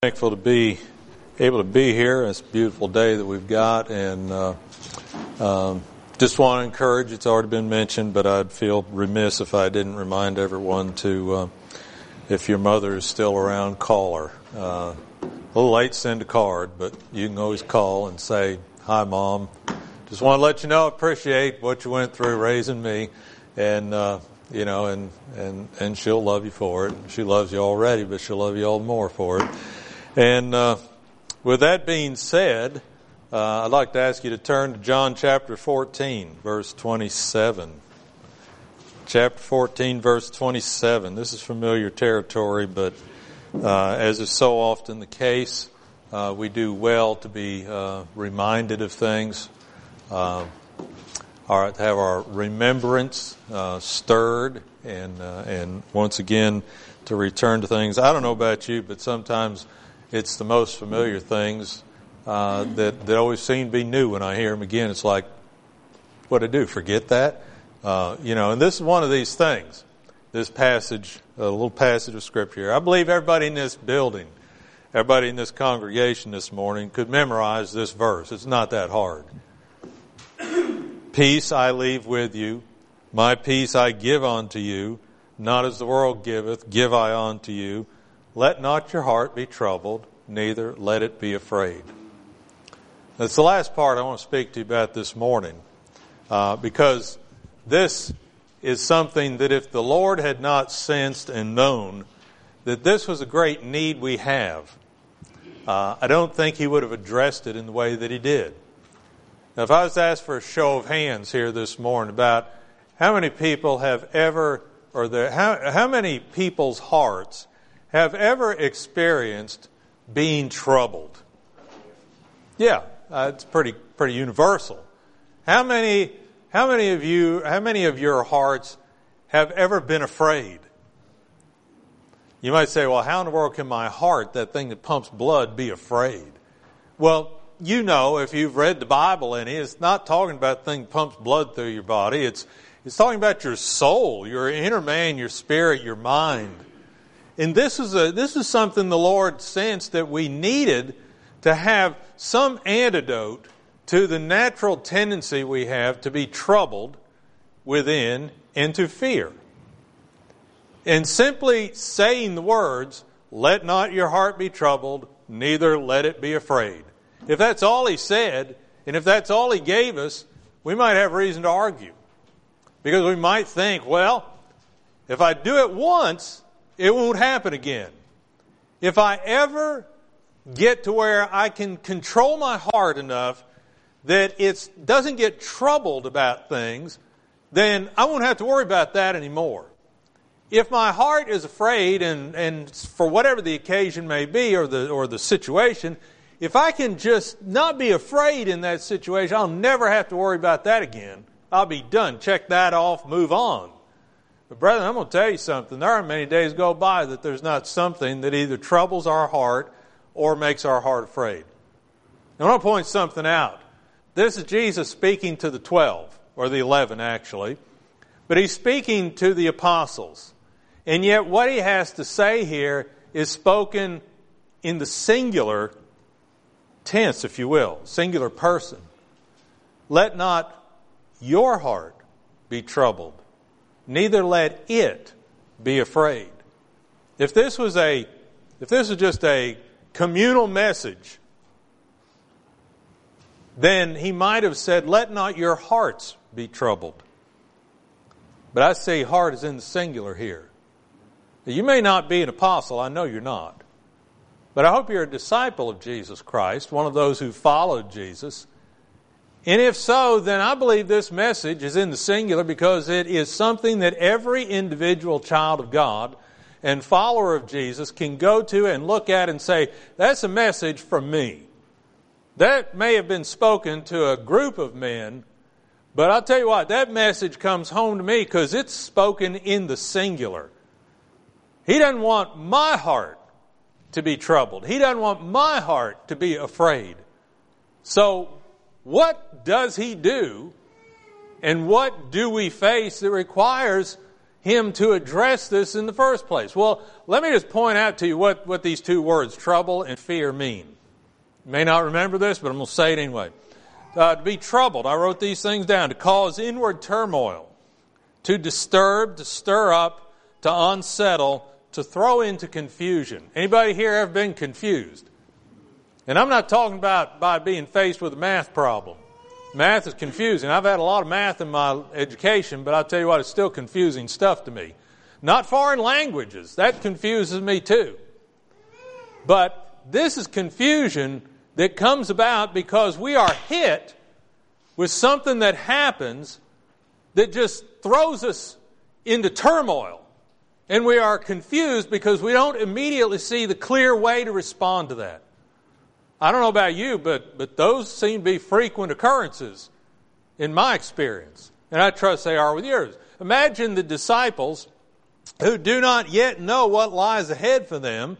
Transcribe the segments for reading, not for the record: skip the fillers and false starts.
Thankful to be able to be here. It's a beautiful day that we've got, and just want to encourage. It's already been mentioned, but I'd feel remiss if I didn't remind everyone to, if your mother is still around, call her. A little late to send a card, but you can always call and say, "Hi, Mom. Just want to let you know I appreciate what you went through raising me," and and she'll love you for it. She loves you already, but she'll love you all the more for it. And with that being said, I'd like to ask you to turn to John chapter 14, verse 27. Chapter 14, verse 27. This is familiar territory, but as is so often the case, we do well to be reminded of things, to have our remembrance stirred, and once again to return to things. I don't know about you, but sometimes it's the most familiar things that always seem to be new when I hear them again. It's like, what'd I do? Forget that? And this is one of these things, this passage, a little passage of Scripture here. I believe everybody in this building, everybody in this congregation this morning could memorize this verse. It's not that hard. Peace I leave with you, my peace I give unto you, not as the world giveth, give I unto you. Let not your heart be troubled, neither let it be afraid. That's the last part I want to speak to you about this morning, because this is something that if the Lord had not sensed and known that this was a great need we have, I don't think He would have addressed it in the way that He did. Now, if I was asked for a show of hands here this morning about how many people have ever, how many people's hearts have ever experienced being troubled? Yeah, it's pretty universal. How many of your hearts have ever been afraid? You might say, well, how in the world can my heart, that thing that pumps blood, be afraid? Well, you know, if you've read the Bible any, it's not talking about the thing that pumps blood through your body. It's talking about your soul, your inner man, your spirit, your mind. And this is something the Lord sensed that we needed to have some antidote to the natural tendency we have to be troubled within and to fear. And simply saying the words, "Let not your heart be troubled, neither let it be afraid." If that's all He said, and if that's all He gave us, we might have reason to argue. Because we might think, well, if I do it once, it won't happen again. If I ever get to where I can control my heart enough that it doesn't get troubled about things, then I won't have to worry about that anymore. If my heart is afraid, and for whatever the occasion may be or the situation, if I can just not be afraid in that situation, I'll never have to worry about that again. I'll be done. Check that off, move on. But brethren, I'm going to tell you something. There aren't many days go by that there's not something that either troubles our heart or makes our heart afraid. Now, I want to point something out. This is Jesus speaking to the 12, or the 11 actually. But He's speaking to the apostles. And yet what He has to say here is spoken in the singular tense, if you will, singular person. Let not your heart be troubled, neither let it be afraid. If this was just a communal message, then He might have said, "Let not your hearts be troubled." But I say heart is in the singular here. You may not be an apostle, I know you're not. But I hope you're a disciple of Jesus Christ, one of those who followed Jesus. And if so, then I believe this message is in the singular because it is something that every individual child of God and follower of Jesus can go to and look at and say, that's a message from me. That may have been spoken to a group of men, but I'll tell you what, that message comes home to me because it's spoken in the singular. He doesn't want my heart to be troubled. He doesn't want my heart to be afraid. So what does He do, and what do we face that requires him to address this in the first place? Well, let me just point out to you what these two words, trouble and fear, mean. You may not remember this, but I'm going to say it anyway. To be troubled, I wrote these things down, to cause inward turmoil, to disturb, to stir up, to unsettle, to throw into confusion. Anybody here ever been confused? And I'm not talking about by being faced with a math problem. Math is confusing. I've had a lot of math in my education, but I'll tell you what, it's still confusing stuff to me. Not foreign languages. That confuses me too. But this is confusion that comes about because we are hit with something that happens that just throws us into turmoil. And we are confused because we don't immediately see the clear way to respond to that. I don't know about you, but those seem to be frequent occurrences in my experience. And I trust they are with yours. Imagine the disciples who do not yet know what lies ahead for them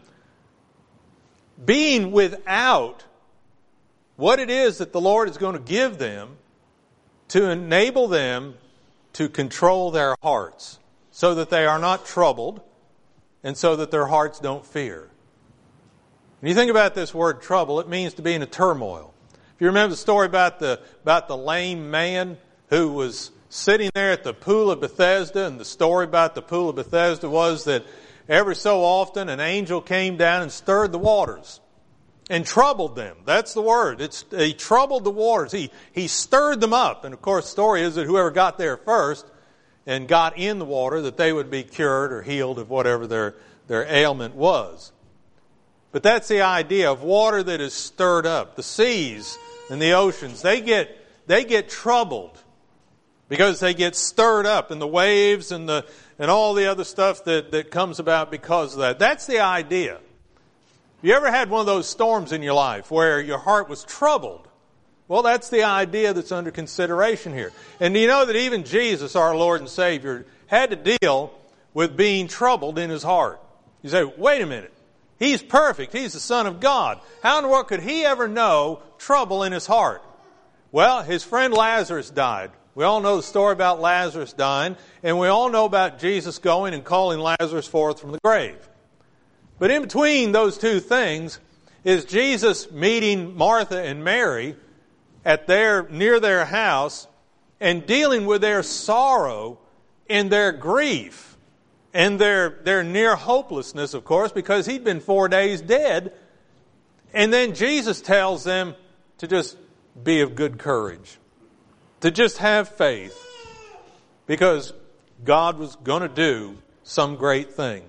being without what it is that the Lord is going to give them to enable them to control their hearts so that they are not troubled and so that their hearts don't fear. When you think about this word trouble, it means to be in a turmoil. If you remember the story about the lame man who was sitting there at the pool of Bethesda, and the story about the pool of Bethesda was that every so often an angel came down and stirred the waters and troubled them. That's the word. He troubled the waters. He stirred them up. And of course the story is that whoever got there first and got in the water, that they would be cured or healed of whatever their ailment was. But that's the idea of water that is stirred up. The seas and the oceans, they get troubled because they get stirred up, and the waves and all the other stuff that comes about because of that. That's the idea. You ever had one of those storms in your life where your heart was troubled? Well, that's the idea that's under consideration here. And do you know that even Jesus, our Lord and Savior, had to deal with being troubled in his heart? You say, wait a minute. He's perfect. He's the Son of God. How in the world could he ever know trouble in his heart? Well, his friend Lazarus died. We all know the story about Lazarus dying, and we all know about Jesus going and calling Lazarus forth from the grave. But in between those two things is Jesus meeting Martha and Mary near their house and dealing with their sorrow and their grief. And their near hopelessness, of course, because he'd been 4 days dead. And then Jesus tells them to just be of good courage. To just have faith. Because God was going to do some great thing.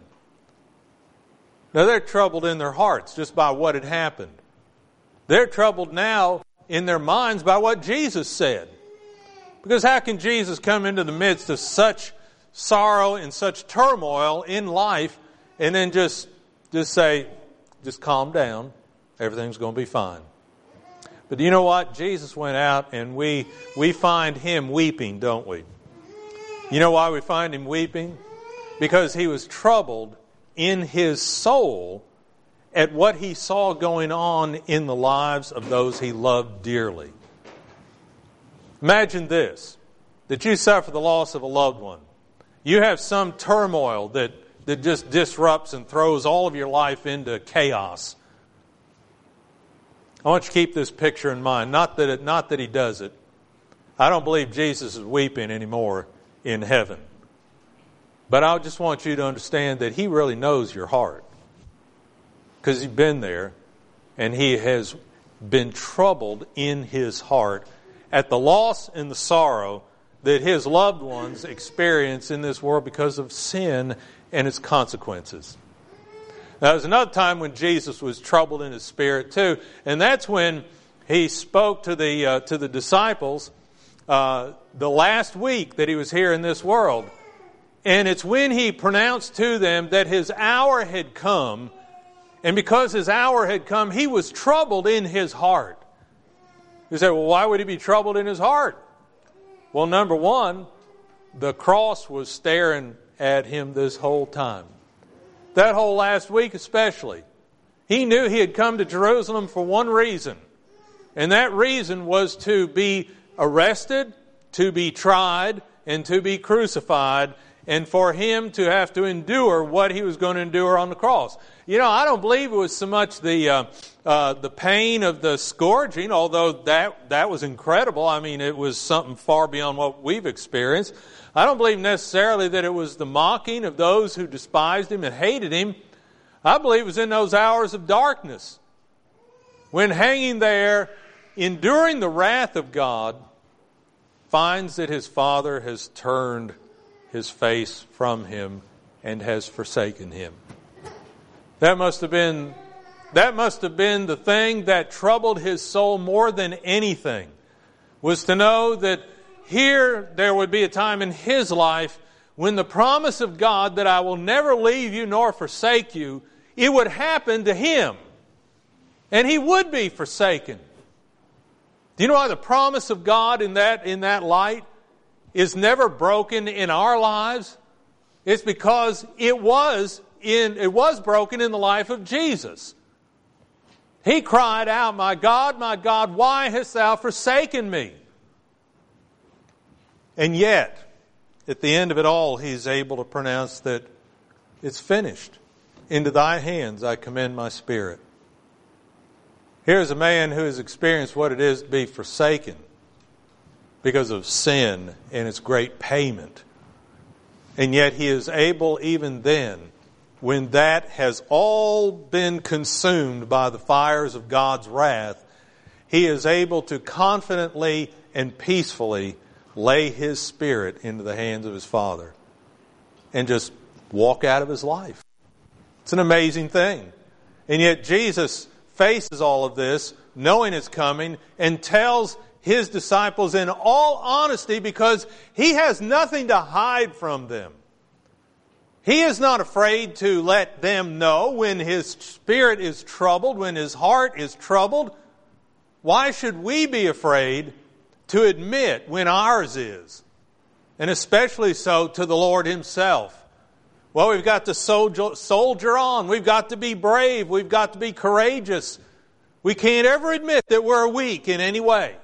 Now they're troubled in their hearts just by what had happened. They're troubled now in their minds by what Jesus said. Because how can Jesus come into the midst of such sorrow and such turmoil in life and then just say, just calm down, everything's going to be fine? But you know what? Jesus went out and we find him weeping, don't we? You know why we find him weeping? Because he was troubled in his soul at what he saw going on in the lives of those he loved dearly. Imagine this, that you suffer the loss of a loved one. You have some turmoil that just disrupts and throws all of your life into chaos. I want you to keep this picture in mind. Not that he does it. I don't believe Jesus is weeping anymore in heaven. But I just want you to understand that he really knows your heart. Because he's been there and he has been troubled in his heart at the loss and the sorrow that his loved ones experience in this world because of sin and its consequences. Now, there's another time when Jesus was troubled in his spirit too, and that's when he spoke to the disciples the last week that he was here in this world. And it's when he pronounced to them that his hour had come, and because his hour had come, he was troubled in his heart. You say, well, why would he be troubled in his heart? Well, number one, the cross was staring at him this whole time. That whole last week especially. He knew he had come to Jerusalem for one reason. And that reason was to be arrested, to be tried, and to be crucified. and for Him to have to endure what He was going to endure on the cross. You know, I don't believe it was so much the pain of the scourging, although that was incredible. I mean, it was something far beyond what we've experienced. I don't believe necessarily that it was the mocking of those who despised Him and hated Him. I believe it was in those hours of darkness, when hanging there, enduring the wrath of God, finds that his Father has turned His face from him and has forsaken him. That must have been the thing that troubled his soul more than anything, was to know that here there would be a time in his life when the promise of God that I will never leave you nor forsake you, it would happen to him. And he would be forsaken. Do you know why the promise of God in that light is never broken in our lives? It's because it was broken in the life of Jesus. He cried out, my God, why hast thou forsaken me? And yet, at the end of it all, He's able to pronounce that it's finished. Into Thy hands I commend my spirit. Here's a man who has experienced what it is to be forsaken because of sin and its great payment. And yet He is able, even then, when that has all been consumed by the fires of God's wrath, He is able to confidently and peacefully lay His spirit into the hands of His Father and just walk out of His life. It's an amazing thing. And yet Jesus faces all of this, knowing it's coming, and tells His disciples in all honesty, because He has nothing to hide from them. He is not afraid to let them know when His spirit is troubled, when His heart is troubled. Why should we be afraid to admit when ours is? And especially so to the Lord Himself. Well, we've got to soldier on. We've got to be brave. We've got to be courageous. We can't ever admit that we're weak in any way.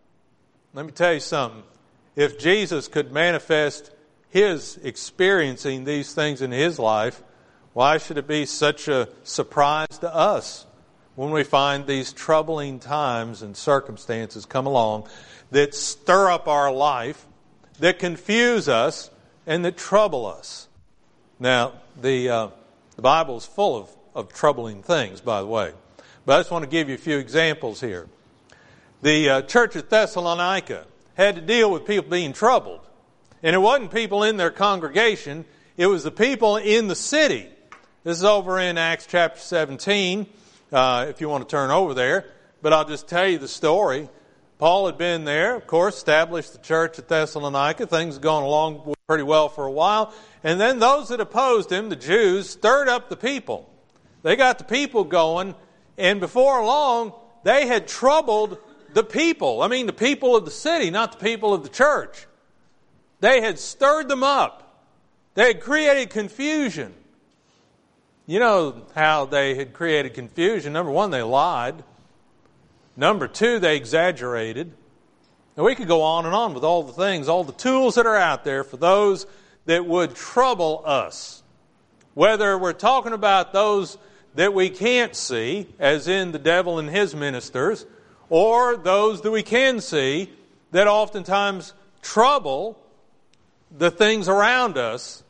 Let me tell you something. If Jesus could manifest His experiencing these things in His life, why should it be such a surprise to us when we find these troubling times and circumstances come along that stir up our life, that confuse us, and that trouble us? Now, the Bible is full of troubling things, by the way. But I just want to give you a few examples here. The church at Thessalonica had to deal with people being troubled. And it wasn't people in their congregation. It was the people in the city. This is over in Acts chapter 17, if you want to turn over there. But I'll just tell you the story. Paul had been there, of course, established the church at Thessalonica. Things had gone along pretty well for a while. And then those that opposed him, the Jews, stirred up the people. They got the people going, and before long, they had troubled the people. I mean, the people of the city, not the people of the church. They had stirred them up. They had created confusion. You know how they had created confusion. Number one, they lied. Number two, they exaggerated. And we could go on with all the things, all the tools that are out there for those that would trouble us. Whether we're talking about those that we can't see, as in the devil and his ministers, or those that we can see that oftentimes trouble the things around us,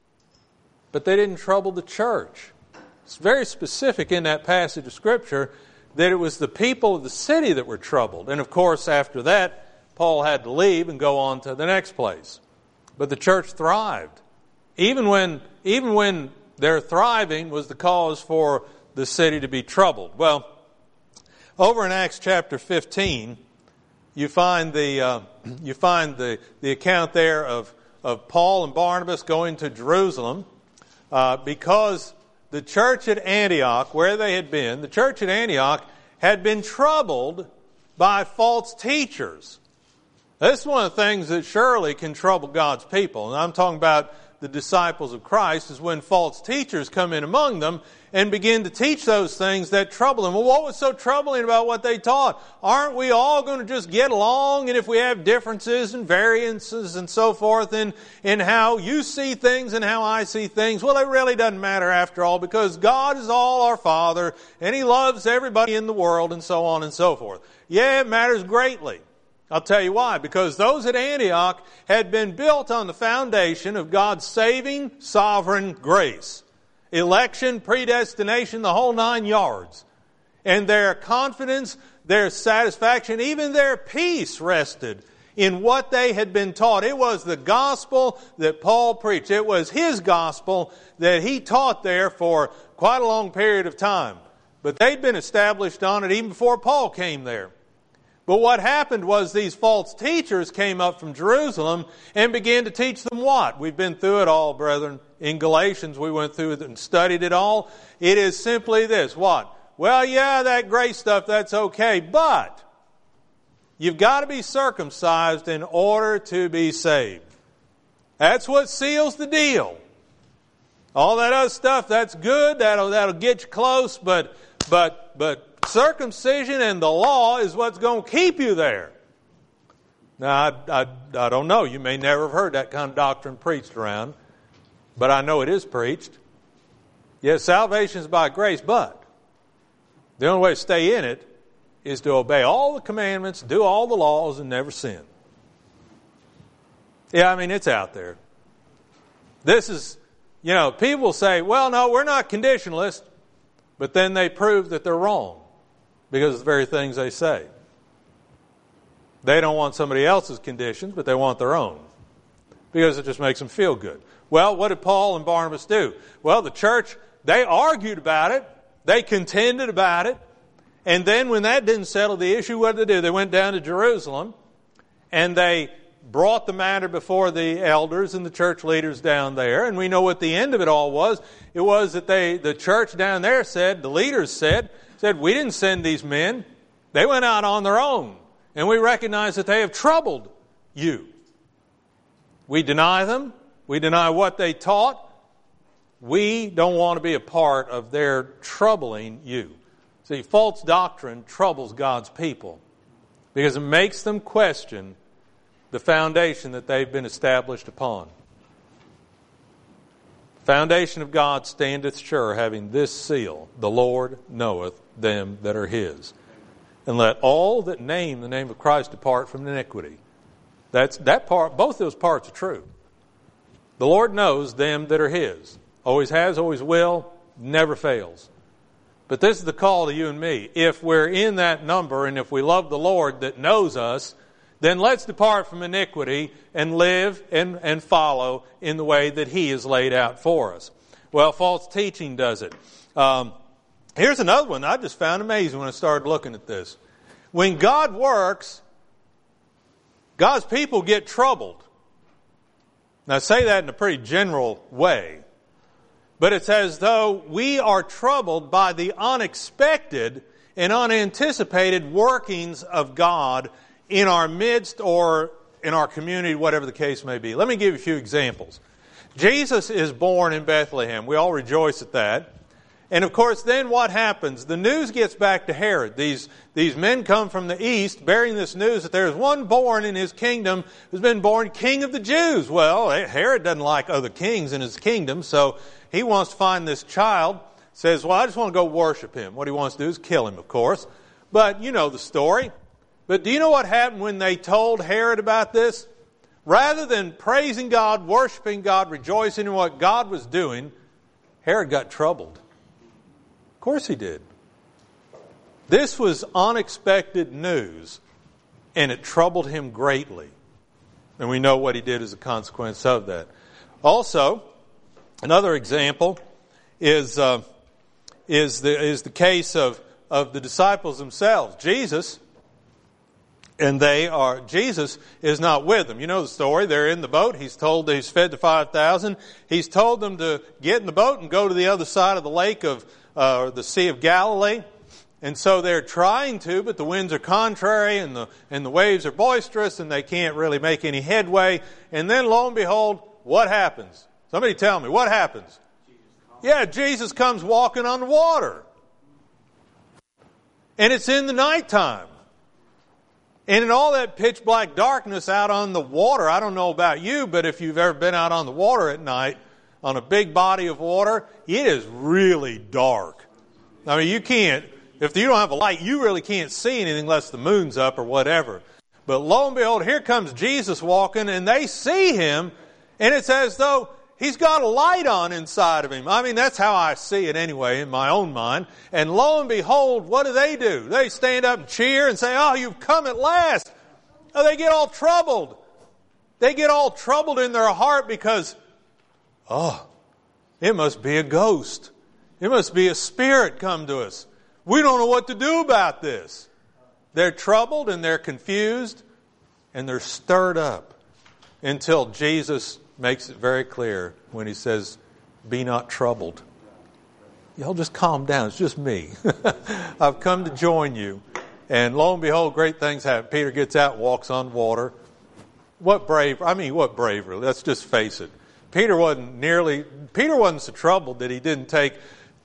but they didn't trouble the church. It's very specific in that passage of Scripture that it was the people of the city that were troubled. And of course, after that, Paul had to leave and go on to the next place. But the church thrived. Even when their thriving was the cause for the city to be troubled. Well, over in Acts chapter 15, you find the account there of Paul and Barnabas going to Jerusalem because the church at Antioch, where they had been, the church at Antioch had been troubled by false teachers. This is one of the things that surely can trouble God's people. And I'm talking about the disciples of Christ is when false teachers come in among them and begin to teach those things that trouble them. Well, what was so troubling about what they taught? Aren't we all going to just get along? And if we have differences and variances and so forth in how you see things and how I see things, well, it really doesn't matter after all, because God is all our Father and He loves everybody in the world and so on and so forth. Yeah, it matters greatly. I'll tell you why. Because those at Antioch had been built on the foundation of God's saving, sovereign grace. Election, predestination, the whole 9 yards. And their confidence, their satisfaction, even their peace rested in what they had been taught. It was the gospel that Paul preached. It was his gospel that he taught there for quite a long period of time. But they'd been established on it even before Paul came there. But what happened was these false teachers came up from Jerusalem and began to teach them what? We've been through it all, brethren. In Galatians, we went through it and studied it all. It is simply this. What? Well, yeah, that grace stuff, that's okay. But you've got to be circumcised in order to be saved. That's what seals the deal. All that other stuff, that's good. That'll get you close. But circumcision and the law is what's going to keep you there. Now, I don't know. You may never have heard that kind of doctrine preached around. But I know it is preached. Yes, salvation is by grace, but the only way to stay in it is to obey all the commandments, do all the laws, and never sin. Yeah, I mean, it's out there. This is, people say, well, no, we're not conditionalists. But then they prove that they're wrong because of the very things they say. They don't want somebody else's conditions, but they want their own because it just makes them feel good. Well, what did Paul and Barnabas do? Well, the church, they argued about it. They contended about it. And then when that didn't settle the issue, what did they do? They went down to Jerusalem and they brought the matter before the elders and the church leaders down there. And we know what the end of it all was. It was that the church down there said, the leaders said, we didn't send these men. They went out on their own. And we recognize that they have troubled you. We deny them. We deny what they taught. We don't want to be a part of their troubling you. See, false doctrine troubles God's people because it makes them question the foundation that they've been established upon. The foundation of God standeth sure, having this seal, the Lord knoweth them that are His. And let all that name the name of Christ depart from iniquity. That part, both those parts are true. The Lord knows them that are His. Always has, always will, never fails. But this is the call to you and me. If we're in that number and if we love the Lord that knows us, then let's depart from iniquity and live and follow in the way that He has laid out for us. Well, false teaching does it. Here's another one I just found amazing when I started looking at this. When God works, God's people get troubled. Now, I say that in a pretty general way. But it's as though we are troubled by the unexpected and unanticipated workings of God in our midst or in our community, whatever the case may be. Let me give you a few examples. Jesus is born in Bethlehem. We all rejoice at that. And of course, then what happens? The news gets back to Herod. These men come from the east bearing this news that there's one born in his kingdom who's been born king of the Jews. Well, Herod doesn't like other kings in his kingdom, so he wants to find this child. Says, well, I just want to go worship him. What he wants to do is kill him, of course. But you know the story. But do you know what happened when they told Herod about this? Rather than praising God, worshiping God, rejoicing in what God was doing, Herod got troubled. Of course he did. This was unexpected news, and it troubled him greatly. And we know what he did as a consequence of that. Also, another example is the case of the disciples themselves. Jesus is not with them. You know the story. They're in the boat. He's fed the 5,000. He's told them to get in the boat and go to the other side of the lake of the Sea of Galilee. And so they're trying to, but the winds are contrary and the waves are boisterous and they can't really make any headway. And then lo and behold, what happens? Somebody tell me, what happens? Yeah, Jesus comes walking on the water. And it's in the nighttime. And in all that pitch black darkness out on the water, I don't know about you, but if you've ever been out on the water at night, on a big body of water, it is really dark. I mean, you can't, if you don't have a light, you really can't see anything unless the moon's up or whatever. But lo and behold, here comes Jesus walking, and they see him, and it's as though he's got a light on inside of him. I mean, that's how I see it anyway in my own mind. And lo and behold, what do? They stand up and cheer and say, oh, you've come at last. Oh, they get all troubled. They get all troubled in their heart because, oh, it must be a ghost. It must be a spirit come to us. We don't know what to do about this. They're troubled and they're confused and they're stirred up until Jesus makes it very clear when he says, be not troubled. Y'all just calm down. It's just me. I've come to join you. And lo and behold, great things happen. Peter gets out and walks on water. What bravery. Let's just face it. Peter wasn't so troubled that he didn't take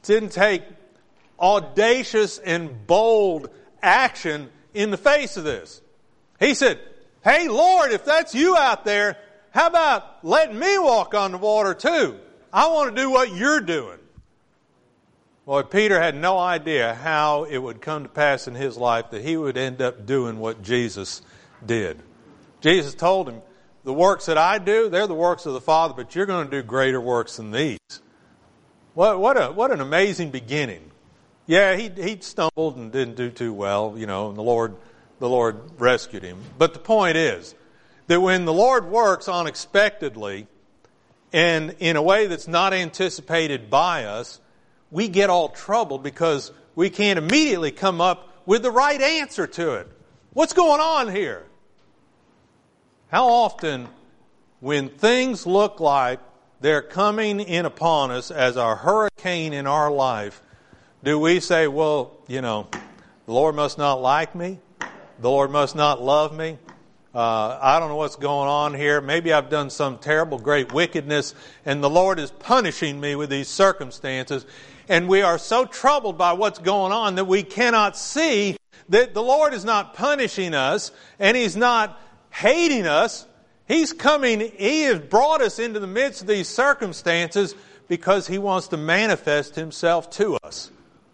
audacious and bold action in the face of this. He said, hey, Lord, if that's you out there, how about letting me walk on the water too? I want to do what you're doing. Well, Peter had no idea how it would come to pass in his life that he would end up doing what Jesus did. Jesus told him, the works that I do, they're the works of the Father, but you're going to do greater works than these. What an amazing beginning. Yeah, he stumbled and didn't do too well, and the Lord rescued him. But the point is that when the Lord works unexpectedly and in a way that's not anticipated by us, we get all troubled because we can't immediately come up with the right answer to it. What's going on here? How often, when things look like they're coming in upon us as a hurricane in our life, do we say, well, the Lord must not like me? The Lord must not love me? I don't know what's going on here. Maybe I've done some terrible, great wickedness, and the Lord is punishing me with these circumstances. And we are so troubled by what's going on that we cannot see that the Lord is not punishing us, and He's not hating us. He's coming, He has brought us into the midst of these circumstances because He wants to manifest Himself to us.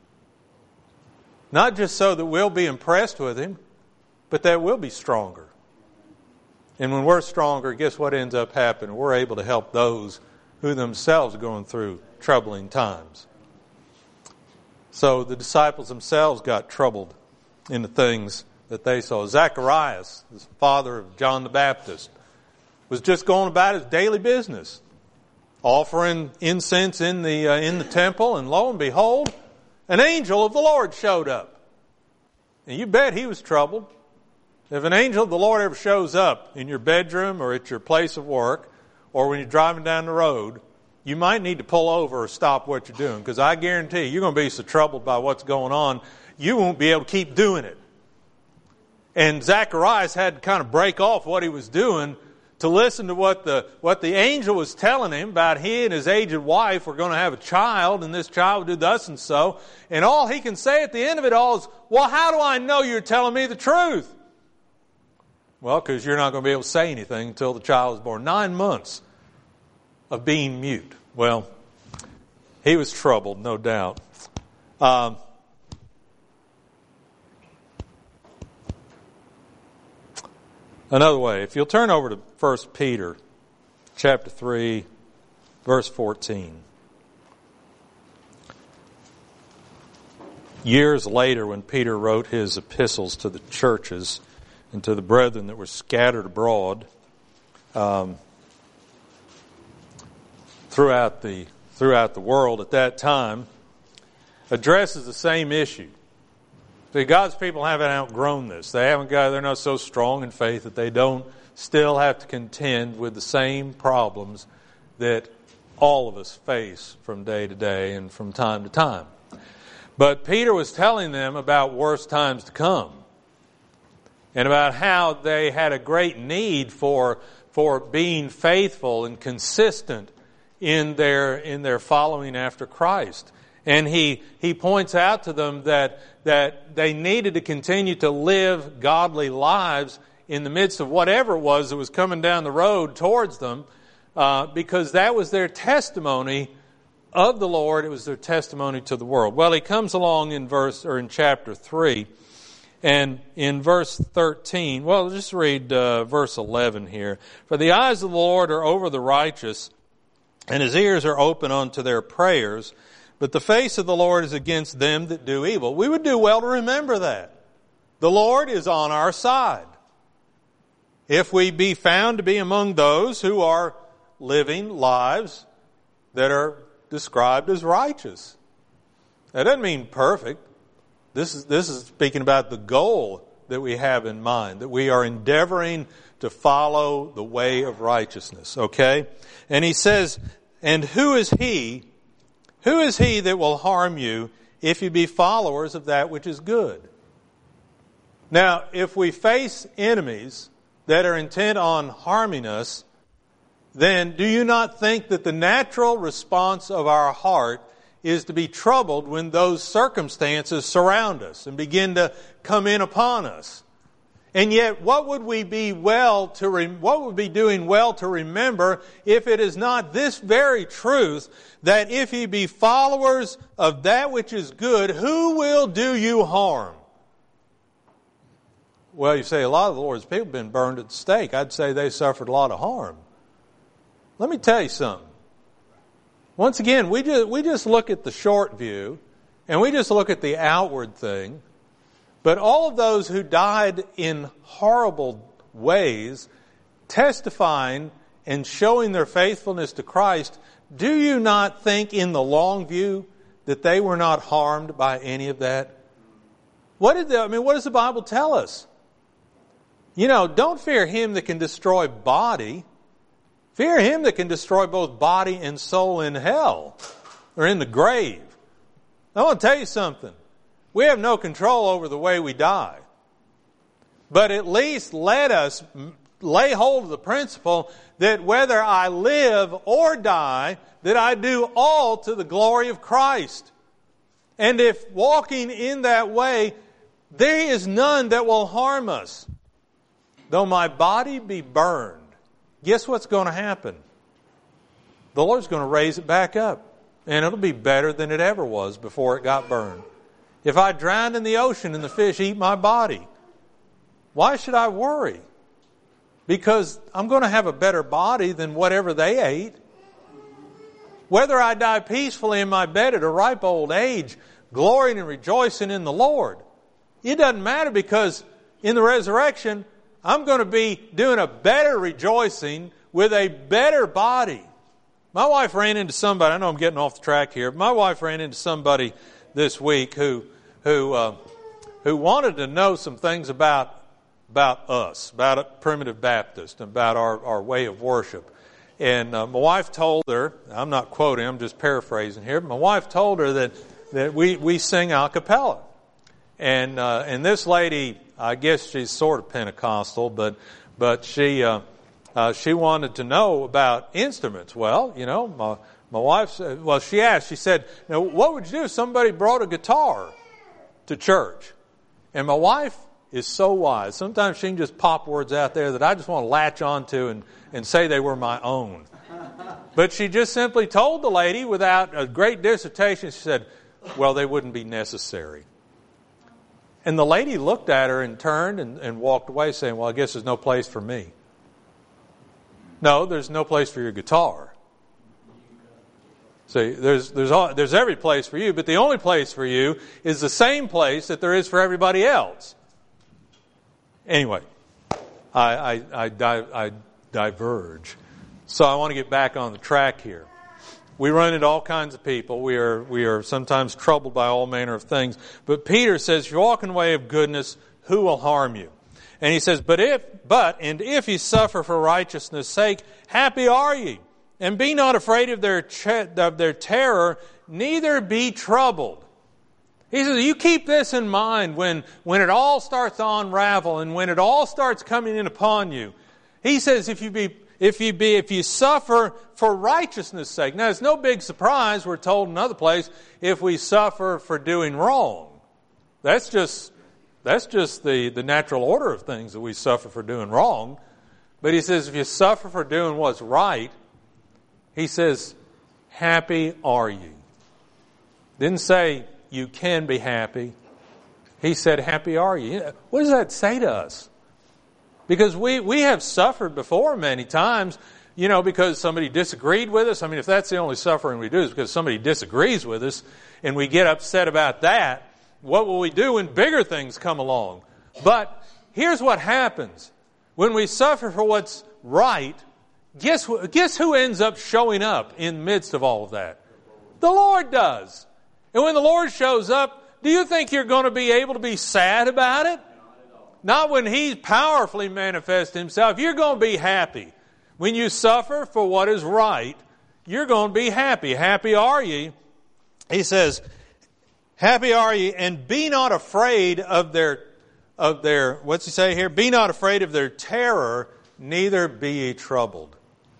Not just so that we'll be impressed with Him, but that we'll be stronger. And when we're stronger, guess what ends up happening? We're able to help those who themselves are going through troubling times. So the disciples themselves got troubled in the things that they saw. Zacharias, the father of John the Baptist, was just going about his daily business, offering incense in the temple, and lo and behold, an angel of the Lord showed up. And you bet he was troubled. If an angel of the Lord ever shows up in your bedroom or at your place of work or when you're driving down the road, you might need to pull over or stop what you're doing, because I guarantee you're going to be so troubled by what's going on, you won't be able to keep doing it. And Zacharias had to kind of break off what he was doing to listen to what the angel was telling him about he and his aged wife were going to have a child, and this child would do thus and so. And all he can say at the end of it all is, well, how do I know you're telling me the truth? Well, because you're not going to be able to say anything until the child is born. 9 months of being mute. Well, he was troubled, no doubt. Another way, if you'll turn over to 1 Peter chapter 3, verse 14. Years later, when Peter wrote his epistles to the churches and to the brethren that were scattered abroad throughout the world at that time, addresses the same issue. See, God's people haven't outgrown this. They're not so strong in faith that they don't still have to contend with the same problems that all of us face from day to day and from time to time. But Peter was telling them about worse times to come and about how they had a great need for being faithful and consistent in their following after Christ. And he points out to them that they needed to continue to live godly lives in the midst of whatever it was that was coming down the road towards them, because that was their testimony of the Lord. It was their testimony to the world. Well, he comes along in chapter 3, and in verse 13, well, just read verse 11 here. For the eyes of the Lord are over the righteous, and his ears are open unto their prayers, but the face of the Lord is against them that do evil. We would do well to remember that. The Lord is on our side. If we be found to be among those who are living lives that are described as righteous. That doesn't mean perfect. This is speaking about the goal that we have in mind, that we are endeavoring to follow the way of righteousness, okay? And he says, and who is he that will harm you if you be followers of that which is good? Now, if we face enemies that are intent on harming us, then do you not think that the natural response of our heart is to be troubled when those circumstances surround us and begin to come in upon us? And yet, what would we be doing well to remember if it is not this very truth that if ye be followers of that which is good, who will do you harm? Well, you say a lot of the Lord's people have been burned at the stake. I'd say they suffered a lot of harm. Let me tell you something. Once again, we just look at the short view, and we just look at the outward thing. But all of those who died in horrible ways, testifying and showing their faithfulness to Christ, do you not think in the long view that they were not harmed by any of that? What does the Bible tell us? Don't fear him that can destroy body. Fear him that can destroy both body and soul in hell or in the grave. I want to tell you something. We have no control over the way we die. But at least let us lay hold of the principle that whether I live or die, that I do all to the glory of Christ. And if walking in that way, there is none that will harm us. Though my body be burned, guess what's going to happen? The Lord's going to raise it back up. And it'll be better than it ever was before it got burned. If I drowned in the ocean and the fish eat my body, why should I worry? Because I'm going to have a better body than whatever they ate. Whether I die peacefully in my bed at a ripe old age, glorying and rejoicing in the Lord, it doesn't matter, because in the resurrection, I'm going to be doing a better rejoicing with a better body. My wife ran into somebody, I know I'm getting off the track here, but my wife ran into somebody this week who wanted to know some things about us, about Primitive Baptist, about our way of worship. And my wife told her, I'm not quoting, I'm just paraphrasing here, but my wife told her that we sing a cappella. And this lady, I guess she's sort of Pentecostal, but she wanted to know about instruments. Well, my wife said, she asked, she said, now, what would you do if somebody brought a guitar to church? And my wife is so wise. Sometimes she can just pop words out there that I just want to latch onto and say they were my own. But she just simply told the lady without a great dissertation, she said, well, they wouldn't be necessary. And the lady looked at her and turned and walked away saying, well, I guess there's no place for me. No, there's no place for your guitar. See, there's every place for you, but the only place for you is the same place that there is for everybody else. Anyway, I diverge. So I want to get back on the track here. We run into all kinds of people. We are sometimes troubled by all manner of things. But Peter says, if you walk in the way of goodness, who will harm you? And he says, but if ye suffer for righteousness' sake, happy are ye. And be not afraid of their terror, neither be troubled. He says, you keep this in mind when it all starts to unravel and when it all starts coming in upon you. He says, if you if you suffer for righteousness' sake. Now, it's no big surprise, we're told in another place, if we suffer for doing wrong. That's just the natural order of things, that we suffer for doing wrong. But he says, if you suffer for doing what's right, he says, happy are you. Didn't say you can be happy. He said, happy are you. What does that say to us? Because we have suffered before many times, because somebody disagreed with us. I mean, if that's the only suffering we do is because somebody disagrees with us and we get upset about that, what will we do when bigger things come along? But here's what happens. When we suffer for what's right, guess who ends up showing up in the midst of all of that? The Lord does. And when the Lord shows up, do you think you're going to be able to be sad about it? Not when He powerfully manifests Himself. You're going to be happy. When you suffer for what is right, you're going to be happy. Happy are ye. He says, happy are ye, and be not afraid of their, what's he say here? Be not afraid of their terror, neither be ye troubled.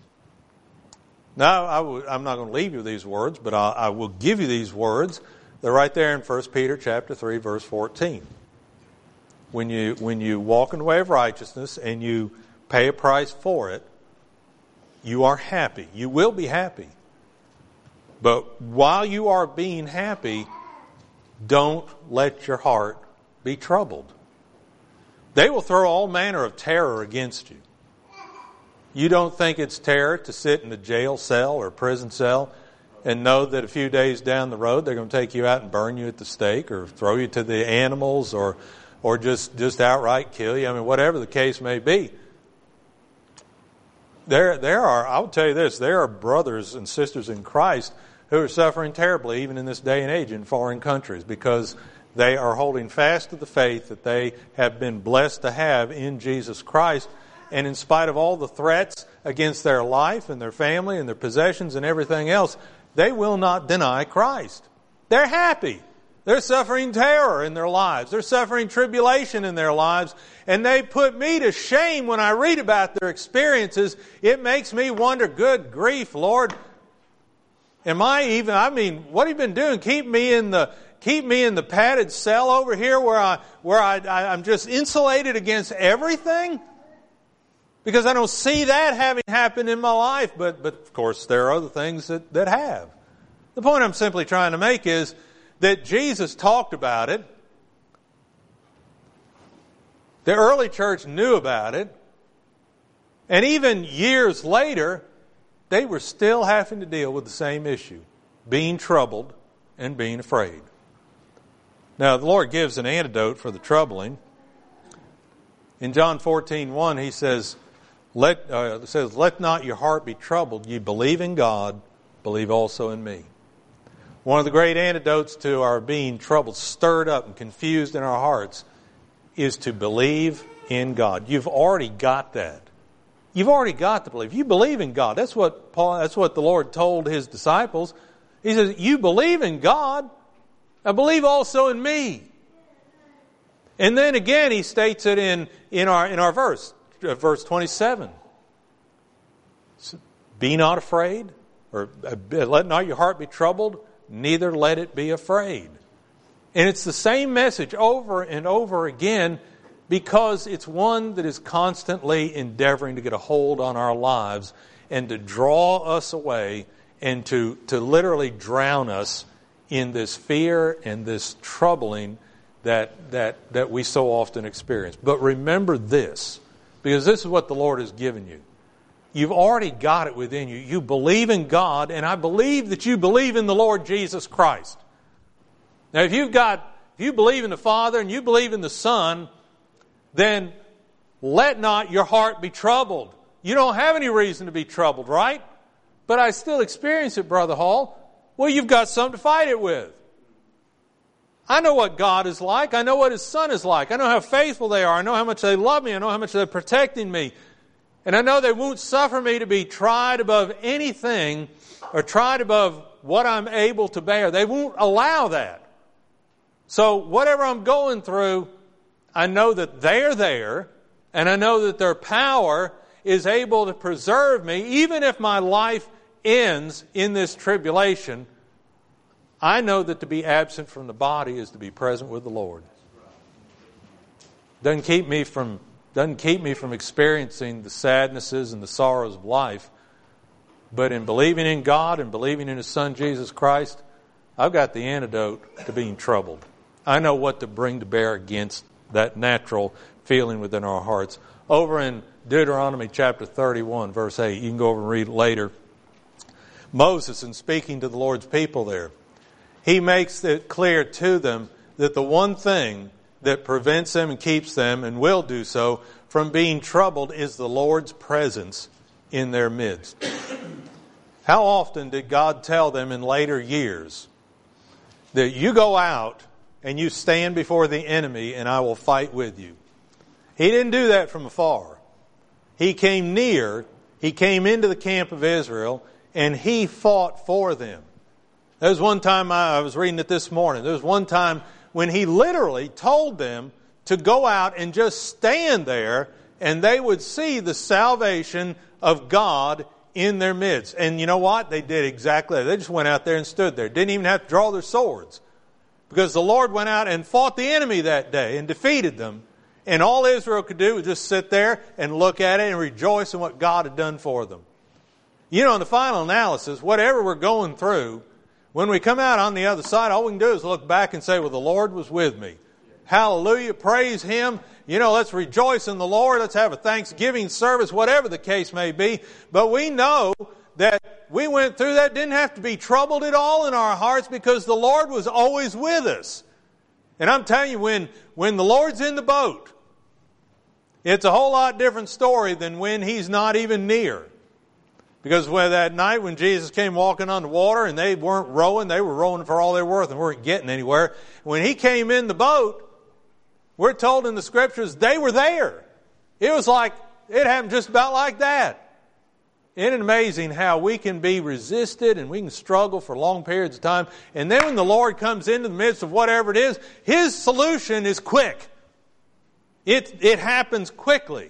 Now, I'm not going to leave you with these words, but I will give you these words. They're right there in 1 Peter chapter 3, verse 14. When you walk in the way of righteousness and you pay a price for it, you are happy. You will be happy. But while you are being happy, don't let your heart be troubled. They will throw all manner of terror against you. You don't think it's terror to sit in a jail cell or prison cell and know that a few days down the road they're going to take you out and burn you at the stake or throw you to the animals or just outright kill you. I mean, whatever the case may be. There are, I will tell you this, there are brothers and sisters in Christ who are suffering terribly even in this day and age in foreign countries because they are holding fast to the faith that they have been blessed to have in Jesus Christ. And in spite of all the threats against their life and their family and their possessions and everything else, they will not deny Christ. They're happy. They're suffering terror in their lives. They're suffering tribulation in their lives. And they put me to shame when I read about their experiences. It makes me wonder, good grief, Lord. What have you been doing? Keep me in the padded cell over here where I'm just insulated against everything? Because I don't see that having happened in my life. But of course, there are other things that have. The point I'm simply trying to make is that Jesus talked about it. The early church knew about it. And even years later, they were still having to deal with the same issue. Being troubled and being afraid. Now, the Lord gives an antidote for the troubling. In John 14:1, He says, let not your heart be troubled. You believe in God, believe also in me. One of the great antidotes to our being troubled, stirred up and confused in our hearts is to believe in God. You've already got that. You've already got to believe. You believe in God. That's what the Lord told His disciples. He says, you believe in God, I believe also in me. And then again He states it in our verse 27. Be not afraid, or let not your heart be troubled, neither let it be afraid. And it's the same message over and over again because it's one that is constantly endeavoring to get a hold on our lives and to draw us away and to literally drown us in this fear and this troubling that we so often experience. But remember this, because this is what the Lord has given you. You've already got it within you. You believe in God, and I believe that you believe in the Lord Jesus Christ. Now, if you believe in the Father and you believe in the Son, then let not your heart be troubled. You don't have any reason to be troubled, right? But I still experience it, Brother Hall. Well, you've got something to fight it with. I know what God is like. I know what His Son is like. I know how faithful they are. I know how much they love me. I know how much they're protecting me. And I know they won't suffer me to be tried above anything or tried above what I'm able to bear. They won't allow that. So whatever I'm going through, I know that they're there, and I know that their power is able to preserve me, even if my life ends in this tribulation, I know that to be absent from the body is to be present with the Lord. Doesn't keep me from experiencing the sadnesses and the sorrows of life. But in believing in God and believing in His Son Jesus Christ, I've got the antidote to being troubled. I know what to bring to bear against that natural feeling within our hearts. Over in Deuteronomy chapter 31, verse 8, you can go over and read it later. Moses, in speaking to the Lord's people there, he makes it clear to them that the one thing that prevents them and keeps them, and will do so, from being troubled is the Lord's presence in their midst. How often did God tell them in later years that you go out and you stand before the enemy and I will fight with you? He didn't do that from afar. He came near, He came into the camp of Israel, and He fought for them. There was one time, I was reading it this morning, there was one time when He literally told them to go out and just stand there and they would see the salvation of God in their midst. And you know what? They did exactly that. They just went out there and stood there. Didn't even have to draw their swords. Because the Lord went out and fought the enemy that day and defeated them. And all Israel could do was just sit there and look at it and rejoice in what God had done for them. You know, in the final analysis, whatever we're going through, when we come out on the other side, all we can do is look back and say, well, the Lord was with me. Hallelujah. Praise Him. You know, let's rejoice in the Lord. Let's have a Thanksgiving service, whatever the case may be. But we know that we went through that, didn't have to be troubled at all in our hearts because the Lord was always with us. And I'm telling you, when the Lord's in the boat, it's a whole lot different story than when He's not even near. Because that night when Jesus came walking on the water and they weren't rowing, they were rowing for all they were worth and weren't getting anywhere. When He came in the boat, we're told in the Scriptures they were there. It was like, it happened just about like that. Isn't it amazing how we can be resisted and we can struggle for long periods of time, and then when the Lord comes into the midst of whatever it is, His solution is quick. It happens quickly.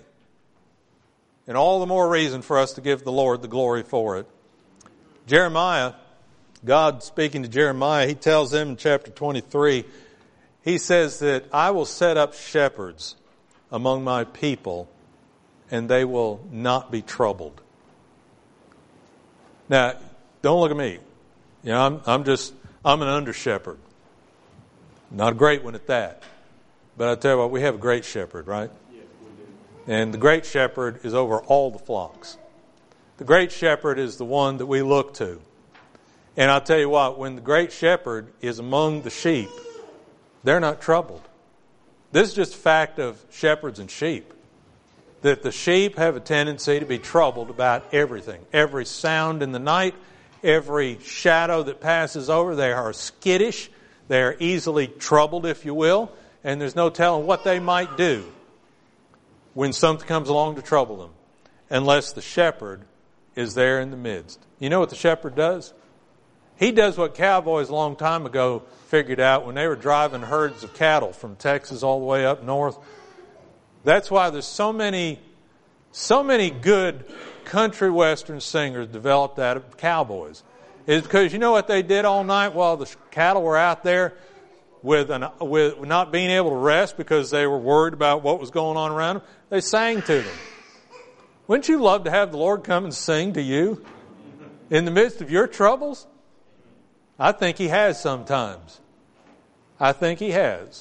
And all the more reason for us to give the Lord the glory for it. Jeremiah, God speaking to Jeremiah, He tells him in chapter 23, He says that I will set up shepherds among my people and they will not be troubled. Now, don't look at me. You know, I'm an under shepherd. Not a great one at that. But I tell you what, we have a great shepherd, right? Yes, we do. And the great shepherd is over all the flocks. The great shepherd is the one that we look to. And I'll tell you what, when the great shepherd is among the sheep, they're not troubled. This is just a fact of shepherds and sheep. That the sheep have a tendency to be troubled about everything. Every sound in the night, every shadow that passes over, they are skittish. They are easily troubled, if you will. And there's no telling what they might do when something comes along to trouble them. Unless the shepherd is there in the midst. You know what the shepherd does? He does what cowboys a long time ago figured out when they were driving herds of cattle from Texas all the way up north. That's why there's so many good country western singers developed out of cowboys. It's because you know what they did all night while the cattle were out there with not being able to rest because they were worried about what was going on around them? They sang to them. Wouldn't you love to have the Lord come and sing to you in the midst of your troubles? I think He has sometimes. I think He has.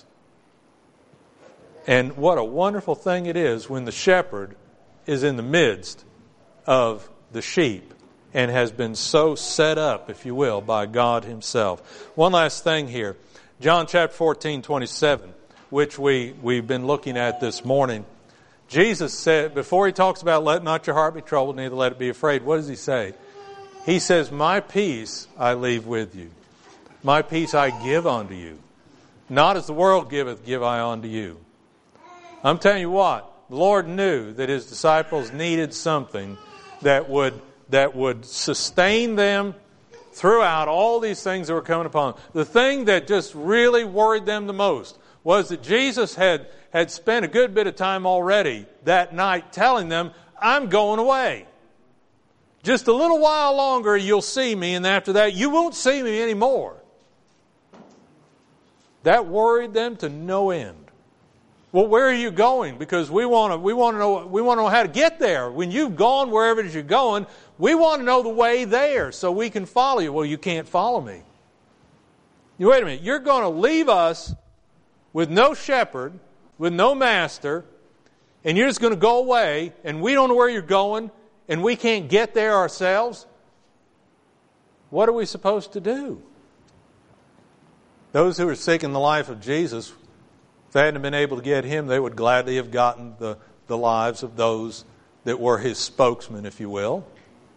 And what a wonderful thing it is when the shepherd is in the midst of the sheep and has been so set up, if you will, by God Himself. One last thing here. John chapter 14:27, which we've been looking at this morning. Jesus said, before He talks about let not your heart be troubled, neither let it be afraid, what does He say? He says, my peace I leave with you. My peace I give unto you. Not as the world giveth, give I unto you. I'm telling you what, the Lord knew that His disciples needed something that would sustain them throughout all these things that were coming upon them. The thing that just really worried them the most was that Jesus had spent a good bit of time already that night telling them, I'm going away. Just a little while longer you'll see me, and after that you won't see me anymore. That worried them to no end. Well, where are you going? Because we want to know how to get there. When you've gone wherever it is you're going, we want to know the way there so we can follow you. Well, you can't follow me. Wait a minute. You're going to leave us with no shepherd, with no master, and you're just going to go away, and we don't know where you're going, and we can't get there ourselves? What are we supposed to do? Those who were seeking the life of Jesus, if they hadn't been able to get him, they would gladly have gotten the lives of those that were his spokesmen, if you will.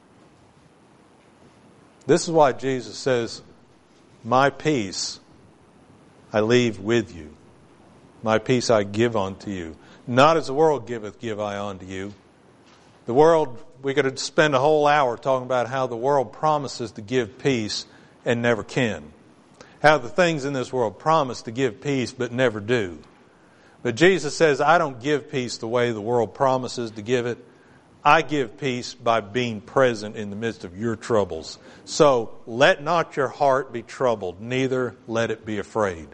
This is why Jesus says, my peace I leave with you. My peace I give unto you. Not as the world giveth, give I unto you. The world, we could spend a whole hour talking about how the world promises to give peace and never can. How the things in this world promise to give peace but never do. But Jesus says, I don't give peace the way the world promises to give it. I give peace by being present in the midst of your troubles. So let not your heart be troubled, neither let it be afraid.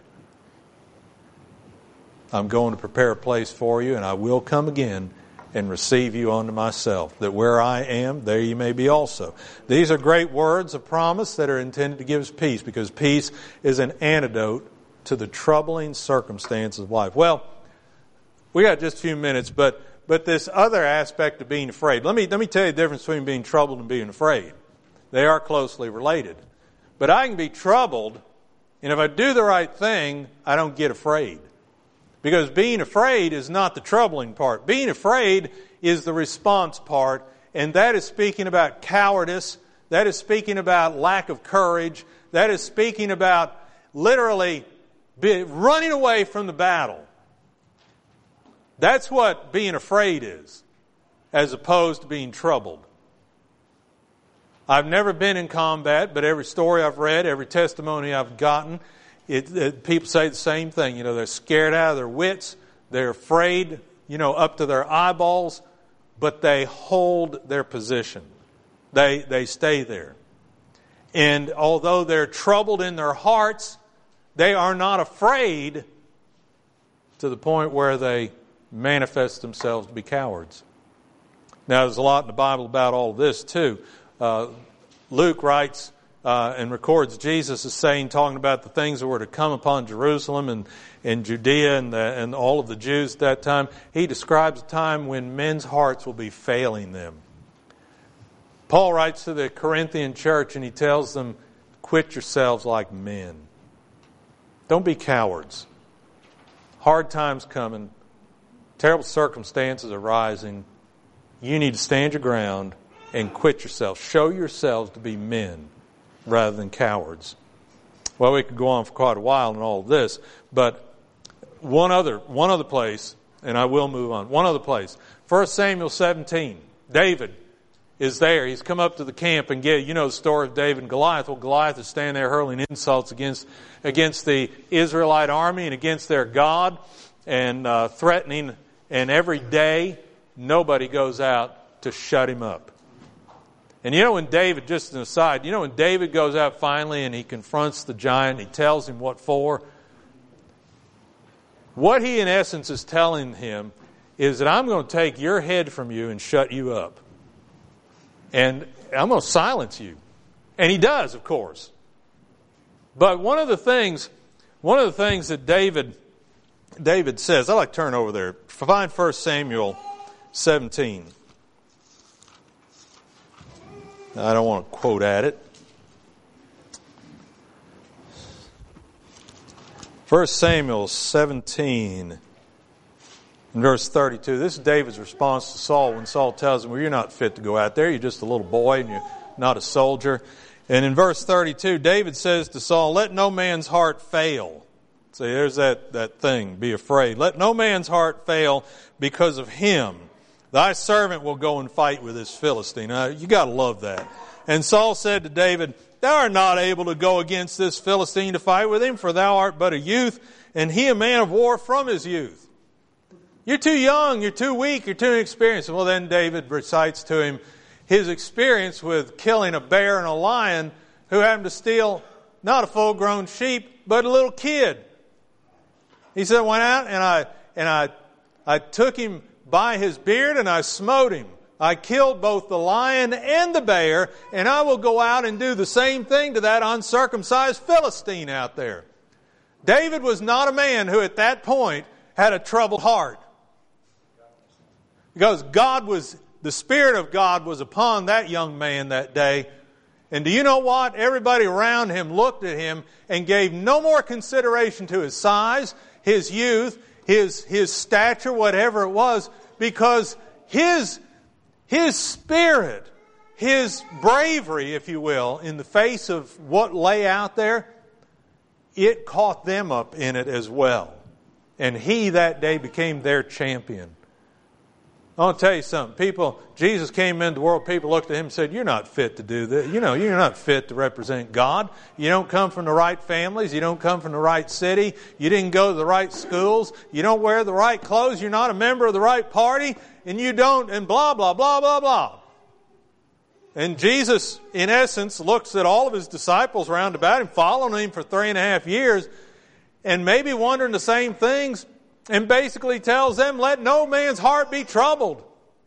I'm going to prepare a place for you, and I will come again and receive you unto myself, that where I am, there you may be also. These are great words of promise that are intended to give us peace, because peace is an antidote to the troubling circumstances of life. Well, we got just a few minutes, but this other aspect of being afraid. Let me tell you the difference between being troubled and being afraid. They are closely related. But I can be troubled, and if I do the right thing, I don't get afraid. Because being afraid is not the troubling part. Being afraid is the response part, and that is speaking about cowardice. That is speaking about lack of courage. That is speaking about literally running away from the battle. That's what being afraid is, as opposed to being troubled. I've never been in combat, but every story I've read, every testimony I've gotten, people say the same thing. They're scared out of their wits. They're afraid, up to their eyeballs, but they hold their position. They stay there. And although they're troubled in their hearts, they are not afraid to the point where they manifest themselves to be cowards. Now, there's a lot in the Bible about all of this, too. Luke writes and records Jesus is talking about the things that were to come upon Jerusalem and Judea and all of the Jews at that time. He describes a time when men's hearts will be failing them. Paul writes to the Corinthian church and he tells them, quit yourselves like men. Don't be cowards. Hard times coming. Terrible circumstances arising. You need to stand your ground and quit yourself. Show yourselves to be men rather than cowards. Well, we could go on for quite a while in all of this, but one other place, and I will move on. One other place. 1 Samuel 17. David is there. He's come up to the camp and the story of David and Goliath. Well, Goliath is standing there hurling insults against the Israelite army and against their God and threatening. And every day, nobody goes out to shut him up. And when David, just an aside, when David goes out finally and he confronts the giant, he tells him what for. What he in essence is telling him is that I'm going to take your head from you and shut you up. And I'm going to silence you. And he does, of course. But one of the things that David says, I'd like to turn over there. Find 1 Samuel 17. I don't want to quote at it. 1 Samuel 17, in verse 32. This is David's response to Saul when Saul tells him, well, you're not fit to go out there. You're just a little boy and you're not a soldier. And in verse 32, David says to Saul, let no man's heart fail. See, there's that thing, be afraid. Let no man's heart fail because of him. Thy servant will go and fight with this Philistine. You got to love that. And Saul said to David, thou art not able to go against this Philistine to fight with him, for thou art but a youth, and he a man of war from his youth. You're too young, you're too weak, you're too inexperienced. Well, then David recites to him his experience with killing a bear and a lion who happened to steal not a full-grown sheep, but a little kid. He said, I went out and I took him by his beard and I smote him. I killed both the lion and the bear, and I will go out and do the same thing to that uncircumcised Philistine out there. David was not a man who at that point had a troubled heart. Because the Spirit of God was upon that young man that day. And do you know what? Everybody around him looked at him and gave no more consideration to his size, his youth, his stature, whatever it was, because his spirit, his bravery, if you will, in the face of what lay out there, it caught them up in it as well. And he that day became their champion. I'll tell you something. Jesus came into the world, people looked at him and said, you're not fit to do this. You're not fit to represent God. You don't come from the right families. You don't come from the right city. You didn't go to the right schools. You don't wear the right clothes. You're not a member of the right party. And you don't, and blah, blah, blah, blah, blah. And Jesus, in essence, looks at all of his disciples round about him, following him for 3.5 years, and maybe wondering the same things, and basically tells them, let no man's heart be troubled.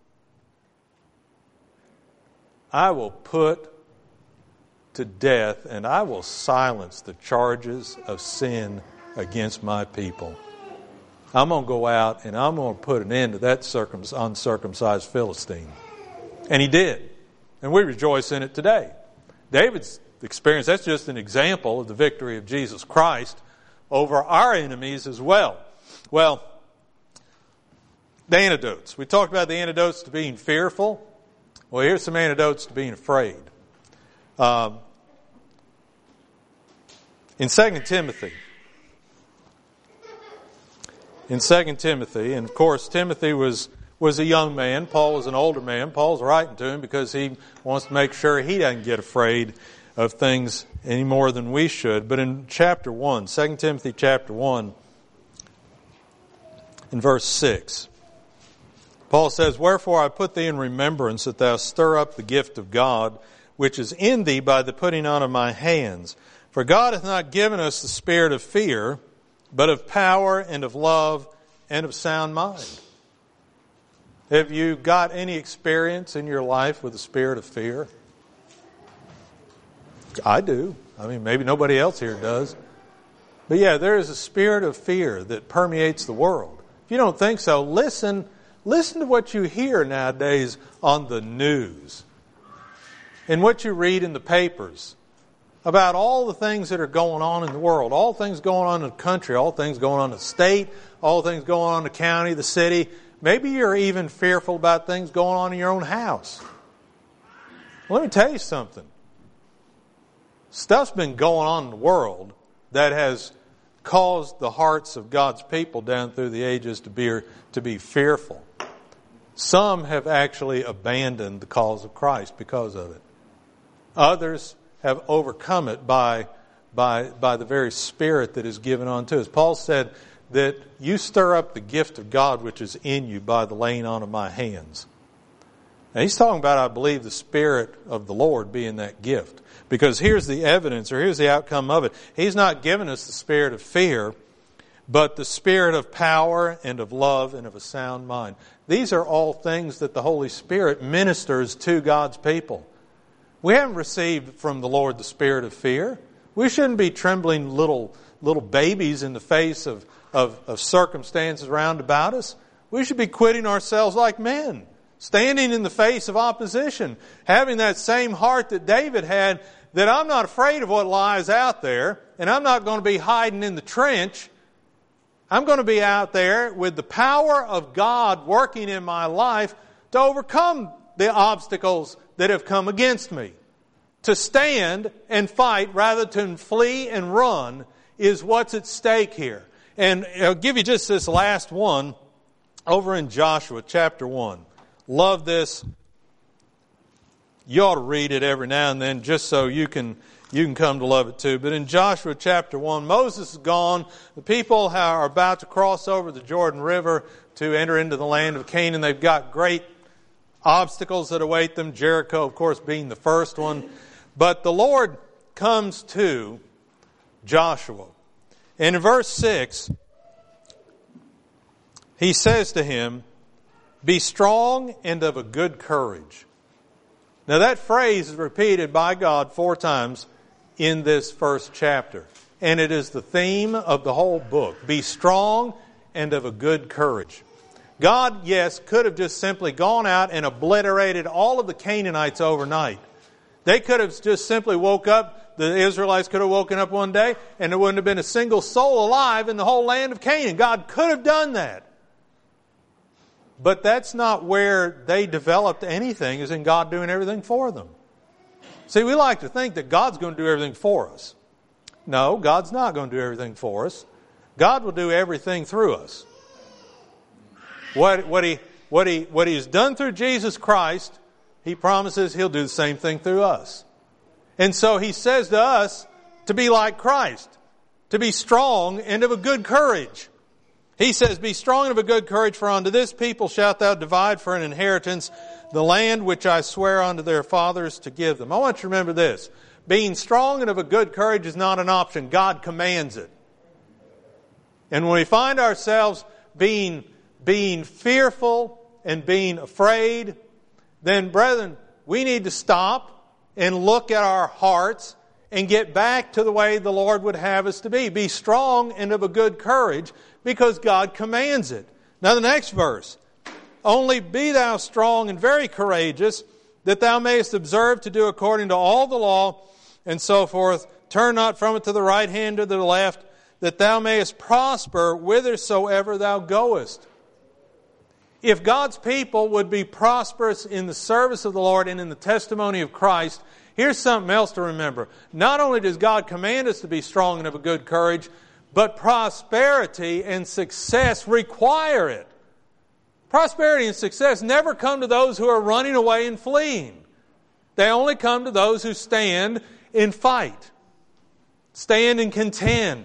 I will put to death and I will silence the charges of sin against my people. I'm going to go out and I'm going to put an end to that uncircumcised Philistine. And he did. And we rejoice in it today. David's experience, that's just an example of the victory of Jesus Christ over our enemies as well. Well, the antidotes. We talked about the antidotes to being fearful. Well, here's some antidotes to being afraid. In 2 Timothy, and of course Timothy was a young man. Paul was an older man. Paul's writing to him because he wants to make sure he doesn't get afraid of things any more than we should. But in chapter 1, 2 Timothy chapter 1, in verse 6, Paul says, wherefore I put thee in remembrance that thou stir up the gift of God, which is in thee by the putting on of my hands. For God hath not given us the spirit of fear, but of power and of love and of sound mind. Have you got any experience in your life with the spirit of fear? I do. I mean, maybe nobody else here does. But yeah, there is a spirit of fear that permeates the world. If you don't think so, listen to what you hear nowadays on the news and what you read in the papers about all the things that are going on in the world, all things going on in the country, all things going on in the state, all things going on in the county, the city. Maybe you're even fearful about things going on in your own house. Let me tell you something. Stuff's been going on in the world that has caused the hearts of God's people down through the ages to be fearful. Some have actually abandoned the cause of Christ because of it. Others have overcome it by the very Spirit that is given unto us. Paul said that you stir up the gift of God which is in you by the laying on of my hands. Now he's talking about, I believe, the Spirit of the Lord being that gift. Because here's the evidence, or here's the outcome of it. He's not given us the spirit of fear, but the spirit of power and of love and of a sound mind. These are all things that the Holy Spirit ministers to God's people. We haven't received from the Lord the spirit of fear. We shouldn't be trembling little babies in the face of circumstances round about us. We should be quitting ourselves like men, standing in the face of opposition, having that same heart that David had, that I'm not afraid of what lies out there, and I'm not going to be hiding in the trench. I'm going to be out there with the power of God working in my life to overcome the obstacles that have come against me. To stand and fight rather than flee and run is what's at stake here. And I'll give you just this last one over in Joshua chapter 1. Love this. You ought to read it every now and then just so you can you can come to love it too. But in Joshua chapter 1, Moses is gone. The people are about to cross over the Jordan River to enter into the land of Canaan. They've got great obstacles that await them, Jericho, of course, being the first one. But the Lord comes to Joshua. And in verse 6, He says to him, "Be strong and of a good courage." Now that phrase is repeated by God 4 times in this first chapter. And it is the theme of the whole book. Be strong and of a good courage. God, yes, could have just simply gone out and obliterated all of the Canaanites overnight. They could have just simply woke up, the Israelites could have woken up one day, and there wouldn't have been a single soul alive in the whole land of Canaan. God could have done that. But that's not where they developed anything, is in God doing everything for them. See, we like to think that God's going to do everything for us. No, God's not going to do everything for us. God will do everything through us. What He's done through Jesus Christ, He promises He'll do the same thing through us. And so He says to us to be like Christ, to be strong and of a good courage. He says, "Be strong and of a good courage, for unto this people shalt thou divide for an inheritance the land which I swear unto their fathers to give them." I want you to remember this. Being strong and of a good courage is not an option. God commands it. And when we find ourselves being fearful and being afraid, then, brethren, we need to stop and look at our hearts and get back to the way the Lord would have us to be. Be strong and of a good courage, because God commands it. Now the next verse. "Only be thou strong and very courageous, that thou mayest observe to do according to all the law," and so forth. "Turn not from it to the right hand or to the left, that thou mayest prosper whithersoever thou goest." If God's people would be prosperous in the service of the Lord and in the testimony of Christ, here's something else to remember. Not only does God command us to be strong and of a good courage, but prosperity and success require it. Prosperity and success never come to those who are running away and fleeing. They only come to those who stand and fight, stand and contend.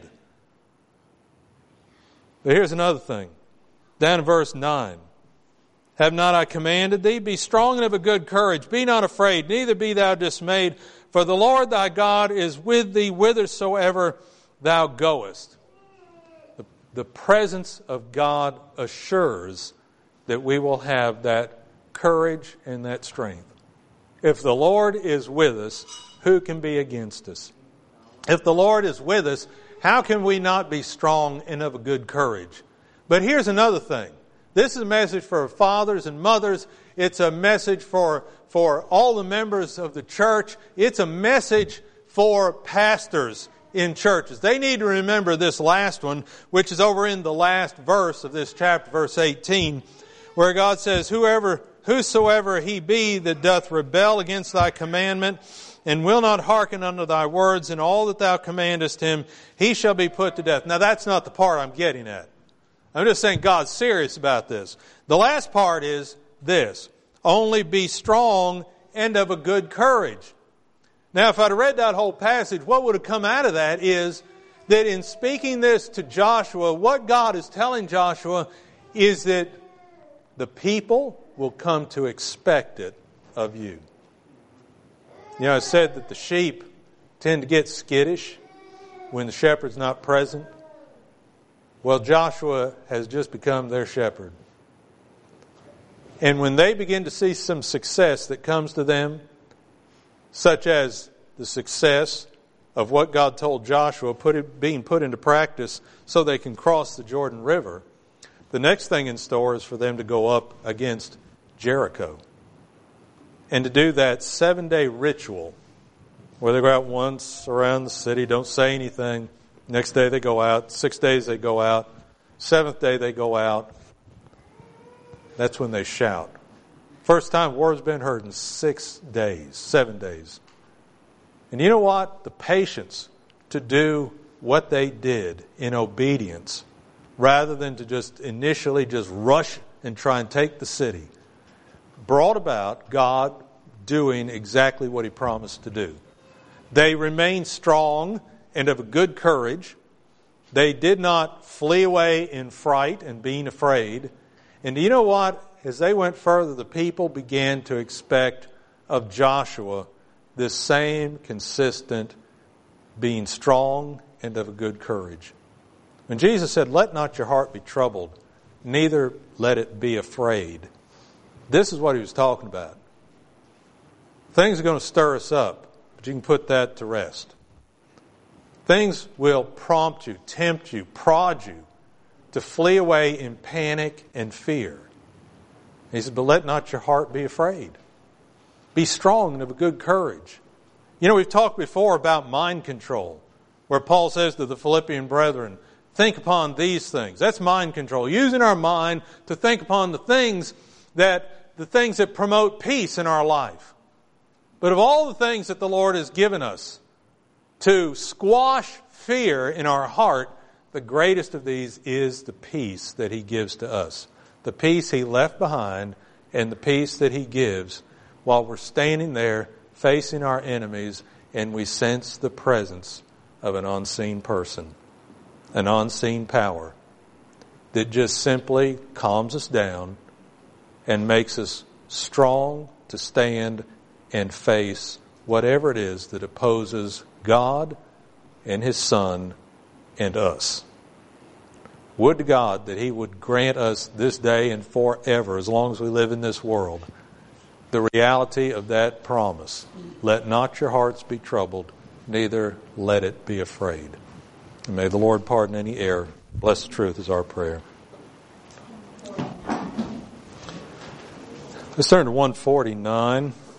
But here's another thing. Down in verse 9. "Have not I commanded thee? Be strong and of a good courage. Be not afraid, neither be thou dismayed. For the Lord thy God is with thee whithersoever thou goest." The presence of God assures that we will have that courage and that strength. If the Lord is with us, who can be against us? If the Lord is with us, how can we not be strong and of a good courage? But here's another thing. This is a message for fathers and mothers. It's a message for all the members of the church. It's a message for pastors in churches. They need to remember this last one, which is over in the last verse of this chapter, verse 18, where God says, "Whosoever he be that doth rebel against thy commandment, and will not hearken unto thy words in all that thou commandest him, he shall be put to death." Now that's not the part I'm getting at. I'm just saying God's serious about this. The last part is this: "Only be strong and of a good courage." Now, if I'd have read that whole passage, what would have come out of that is that in speaking this to Joshua, what God is telling Joshua is that the people will come to expect it of you. You know, I said that the sheep tend to get skittish when the shepherd's not present. Well, Joshua has just become their shepherd. And when they begin to see some success that comes to them, such as the success of what God told Joshua being put into practice so they can cross the Jordan River, the next thing in store is for them to go up against Jericho. And to do that 7-day ritual where they go out once around the city, don't say anything. Next day they go out. 6 days they go out. 7th day they go out. That's when they shout. First time word's been heard in 6 days, 7 days. And you know what? The patience to do what they did in obedience, rather than to just initially just rush and try and take the city, brought about God doing exactly what He promised to do. They remained strong and of a good courage. They did not flee away in fright and being afraid. And do you know what? As they went further, the people began to expect of Joshua this same consistent being strong and of a good courage. When Jesus said, "Let not your heart be troubled, neither let it be afraid," this is what he was talking about. Things are going to stir us up, but you can put that to rest. Things will prompt you, tempt you, prod you to flee away in panic and fear. He said, "But let not your heart be afraid. Be strong and of a good courage." You know, we've talked before about mind control, where Paul says to the Philippian brethren, think upon these things. That's mind control. Using our mind to think upon the things that promote peace in our life. But of all the things that the Lord has given us to squash fear in our heart, the greatest of these is the peace that He gives to us. The peace He left behind and the peace that He gives while we're standing there facing our enemies and we sense the presence of an unseen person, an unseen power that just simply calms us down and makes us strong to stand and face whatever it is that opposes God and His Son and us. Would to God that He would grant us this day and forever, as long as we live in this world, the reality of that promise. Let not your hearts be troubled, neither let it be afraid. And may the Lord pardon any error. Blessed truth is our prayer. Let's turn to 149.